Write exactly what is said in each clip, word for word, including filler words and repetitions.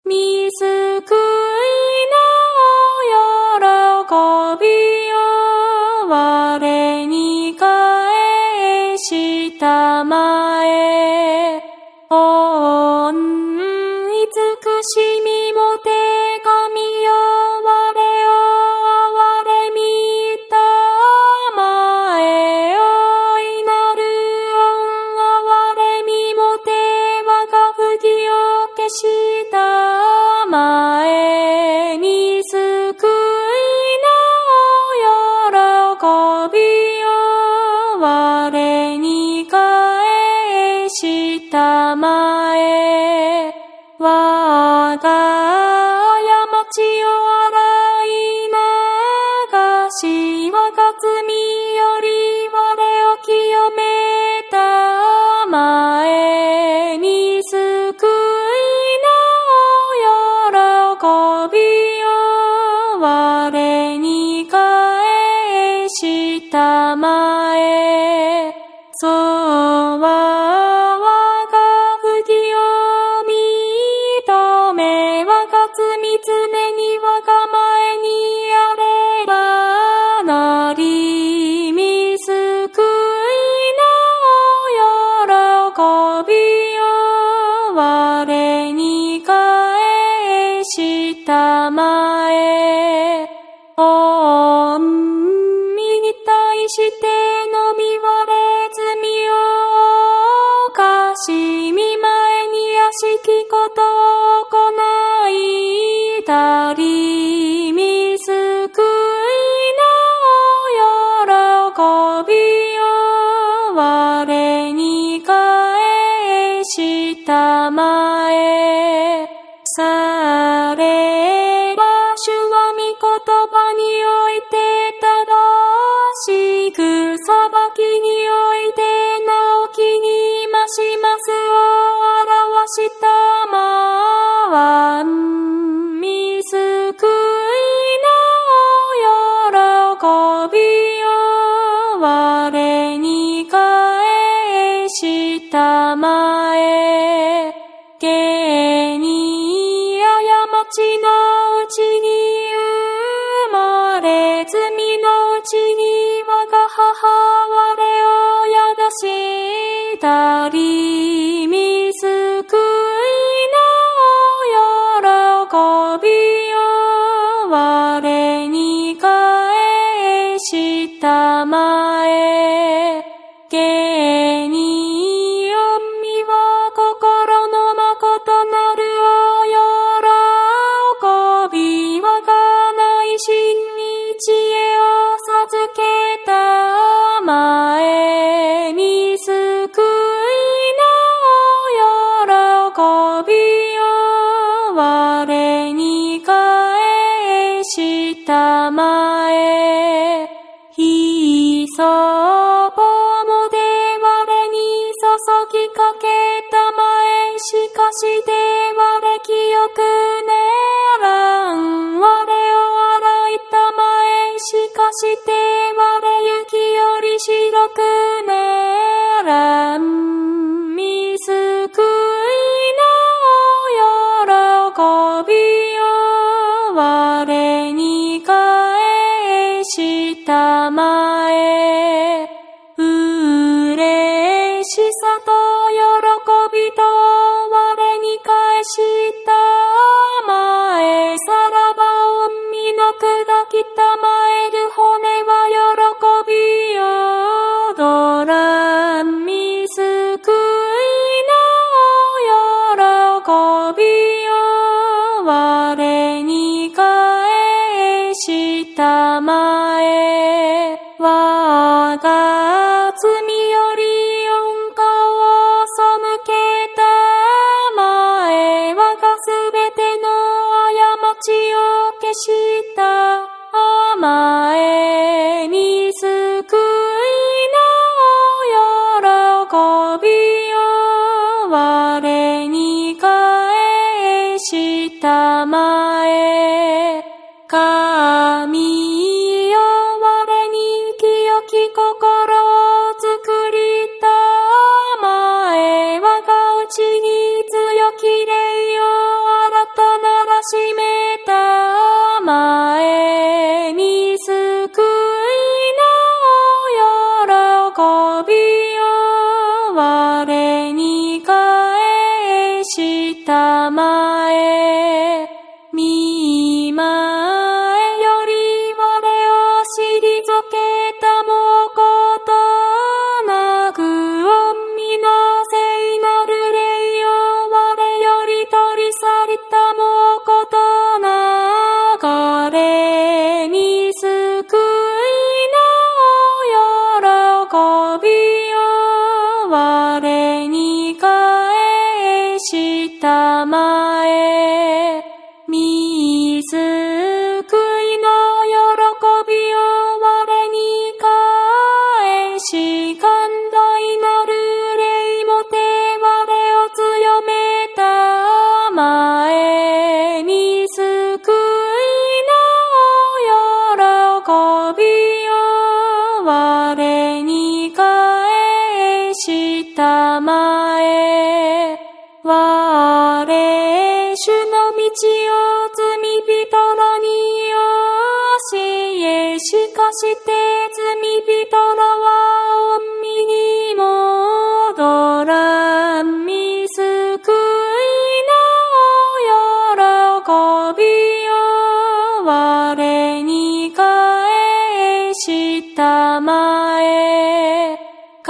み救いの喜びを我に返したまえ。恩慈しみも手紙よ我を憐れみたまえ。お祈る恩憐れみも手我が不義を消したまえ。み救いの喜びを我に返したまえ。我が過ちを洗い流し、我が罪より我を清めたまえ。み救いの喜びを我に返したまえ。そう我が不義を認め、我が罪常に我が前にあればなり。み救いの喜びを我に返したまえ。御身に対してのみ我罪を犯し、見前に悪しきことを行いたり。み救いの喜びを我に返したまえ。されば主は御言葉において正しく、裁きにおいてなお気に増しますを表したまわん。み救いの喜びを我に返したまえ。けに過ちのうちに生まれ、罪のうちに我が母我を宿したり。み救いの喜びを我に返したまえ。けに御身は心の誠なるお喜び、我が内心に知恵を授けたまえ。み救いの喜びを我に返したまえ。ひそぽもで我に注ぎかけたまえ。しかして我清くねらん。我を洗いたまえ。しかして我雪より白くねらん。み救いの喜びを我に返したまえ。嬉しさと喜びと我に返したまえ。さらば御身の砕きたまえる骨は喜び踊らん。み救いの喜びを我に返したまえ。我が罪より御顔を背けたまえ。我がすべての過ちを消したまえ。み救いの喜びを我に返したまえ。神よ我に清き心を作りたまえ。我が内に強き霊を新たなまえ。我主の道を罪人らに教え、しかして罪人らは海に戻らん。見救いの喜びを我に返したまえ。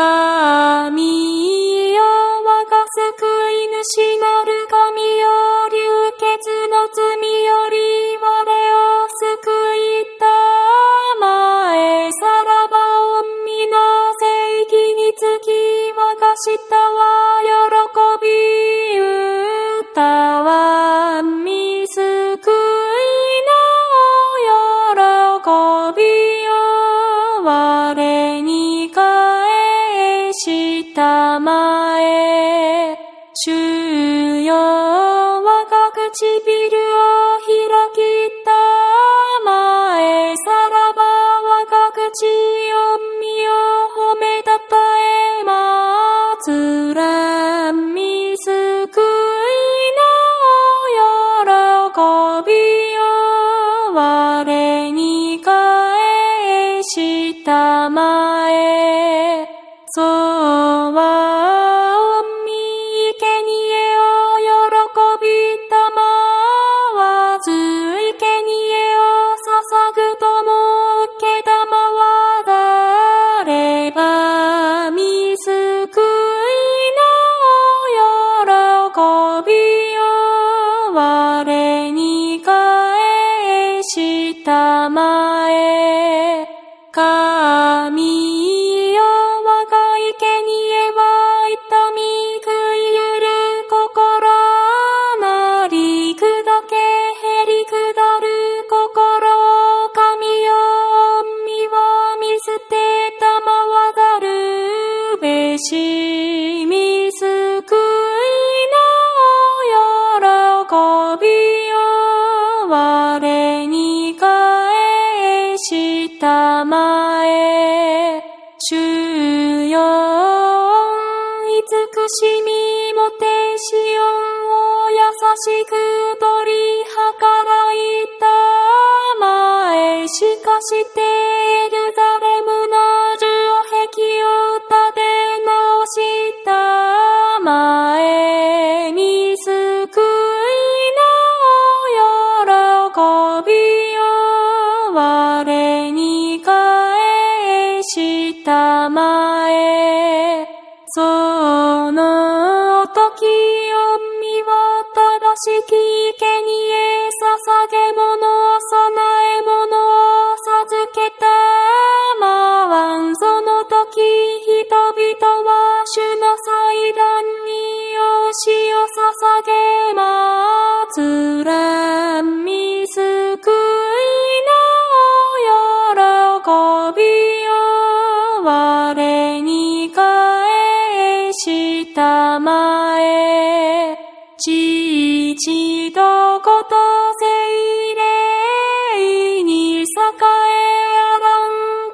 神よ、我が救い主なる神よ、流血の罪より我を救いたまえ。さらば御の正義につき、我が舌は喜び歌わん。見救いの喜びを我に返したまえ。主よ、我が唇を開きたまえ。さらば我が口を身を褒めたたえまつらん。見救いの喜びを我に返したまえ。そうは御生贄を喜びたまわず、生贄を捧ぐとも受けたまわだれば、見救いの喜びを我に返したまえ。神よ、我が生贄は痛み食いゆる心なり、砕けへり下る心を神よ、身を見捨てたまわざるべし。見救いの喜びを我に返したまえ。主よ、慈しみもてシオンを優しく取り計らいたまえ。しかしてエルサレムの城壁を建て直したまえ。見救いの喜びを我に返したまえ。その時を見は正しき生贄、捧げ物を備え物を授けたまわん。その時人々は主の祭壇に養子を捧げまつらん。見救いの喜びを我に返したまえ。父と子と聖霊に栄えあらん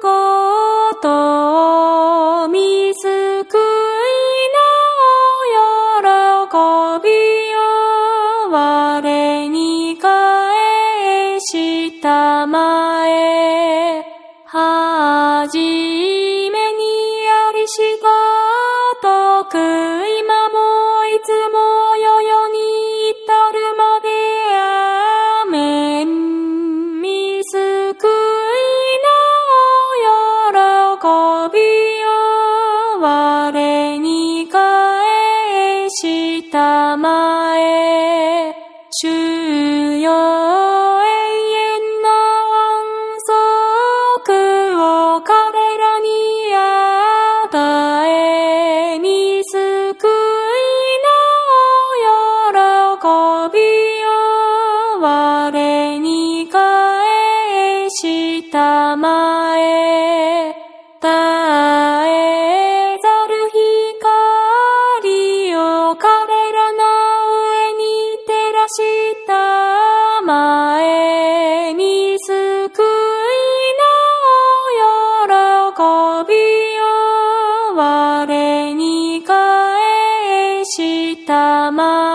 ことを、見救いの喜びを我に返したまえ。はじめにありしたとく、今もいつも世々に至るまでアーメン。見救いの喜びを我に返したまえ。主よ、永遠の安息を彼らに与え。見救いの喜びを我に返したまえ。絶えざる光を彼らの上に照らしたまえ。見救いの喜びを我に返したま